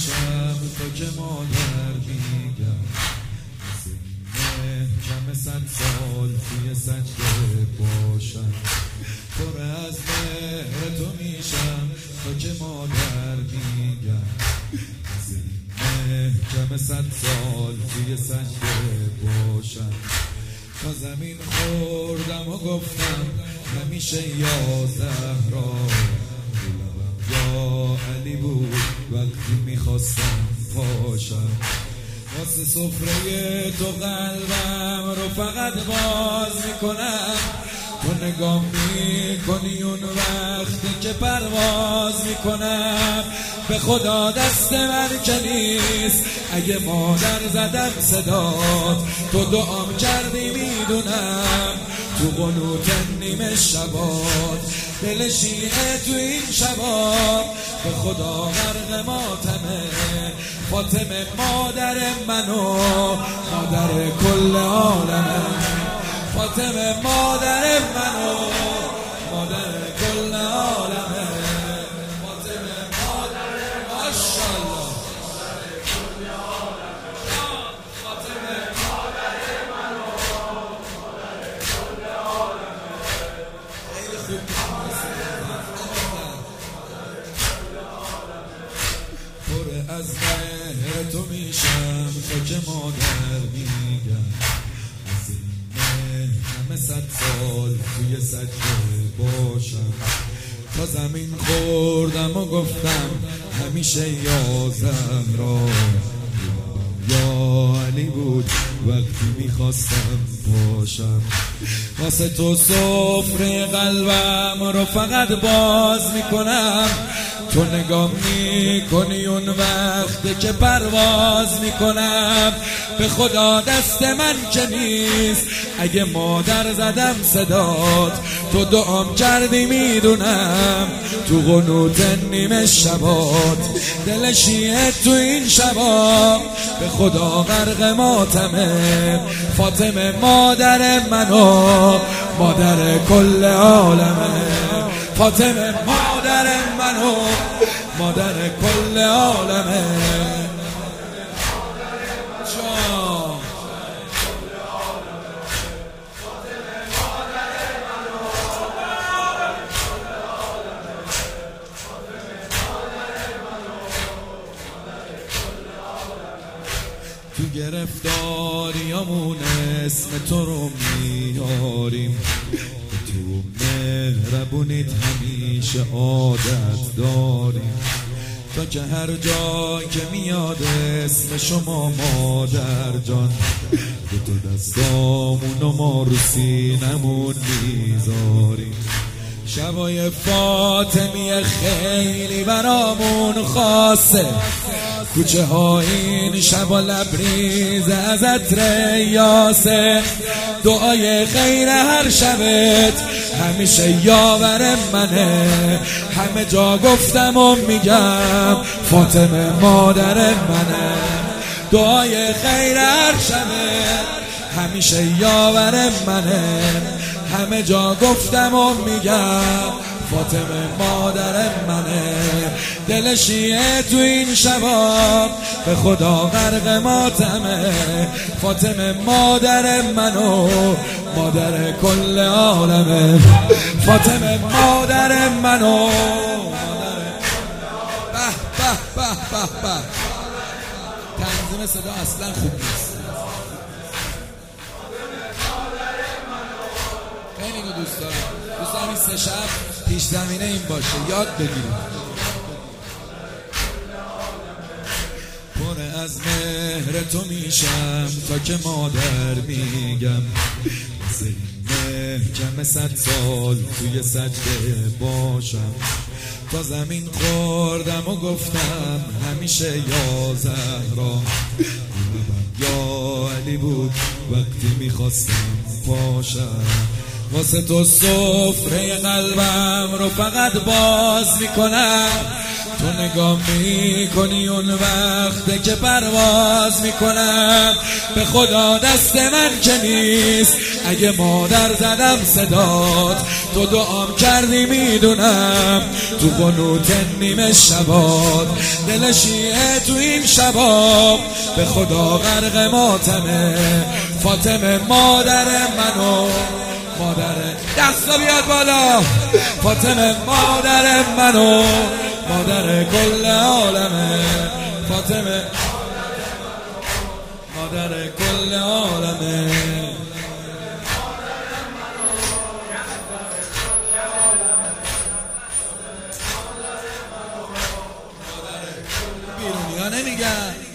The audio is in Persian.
میشم تا که مادر میگم محکم 100 سال توی سجده باشم. پر از مهر تو میشم تا که مادر میگم محکم 100 سال توی سجده باشم. تا زمین خوردم و گفتم همیشه یا زهرا، یا علی بود وقتی میخواستم پاشم. واسه سفره تو قلبم رو فقط باز میکنم. تو نگاه میکنی اون وقتی که پرواز میکنم. به خدا دست من که نیست اگه مادر زدم صدات، تو دعام کردی میدونم تو قنوت نیمه شبات. دل شیعه تو این شبات به خدا غرق ماتمه. فاطمه مادر منو، مادر کل عالمه. فاطمه مادر منو، مادر کل عالمه. فاطمه مادر ماشاءالله، مادر کل عالمه. فاطمه مادر منو، مادر کل عالمه. خیلی خوب پر از مهر تو میشم تا که مادر میگم همه 100 سال توی سجده باشم. تا زمین خوردم و گفتم همیشه یا زهرا، یا علی بود وقتی میخواستم باشم. واسه تو سفره قلبم رو فقط باز میکنم. تو نگاه میکنی اون وقت که پرواز میکنم. به خدا دست من که نیست اگه مادر زدم صدات، تو دعام کردی میدونم تو قنوت نیمه شبات. دل شیعه تو این شبا به خدا غرق ماتمه. فاطمه مادر منو، مادر کل عالمه. فاطمه مادر منو، مادر کل عالمه. تو گرفتاریامون اسم تو رو میاریم. تو مهربونیت همیشه عادت داریم. تا که هر جا که میاد اسم شما مادر جان، به تو دستامون و ما رو سینمون میذاریم. شبای فاطمی خیلی برامون خاصه. کوچه ها این شبا لبریز از عطر یاسه. دعای خیر هر شبت همیشه یاور منه. همه جا گفتم و میگم فاطمه مادر منه. دعای خیر هر شبت همیشه یاور منه. همه جا گفتم و میگم فاطمه مادر منه. دل شیعه تو این شباب به خدا غرق ماتمه. فاطمه مادر منو، مادر کل عالمه. فاطمه مادر منو، به به به به به. تنظیم صدا اصلا خوب نیست. خیلی اینو دوست دارم. دوست دارم این 3 شب پیش زمینه این باشه، یاد بگیریم. پر از مهر تو میشم تا که مادر میگم محکم 100 سال توی سجده باشم. تا زمین خوردم و گفتم همیشه یا زهرا، یا علی بود وقتی میخواستم پاشم. واسه تو سفره قلبم رو فقط باز میکنم. تو نگاه میکنی اون وقته که پرواز میکنم، به خدا دست من که نیست اگه مادر زدم صدات، تو دعام کردی میدونم تو قنوت نیمه شبات، دل شیعه تو این شباب به خدا غرق ماتمه، فاطمه مادر منو، مادر دستا بیاد بالا، فاطمه مادر منو، مادر کل عالمه، فاطمه مادر کل عالمه. بیرونی ها نمیگن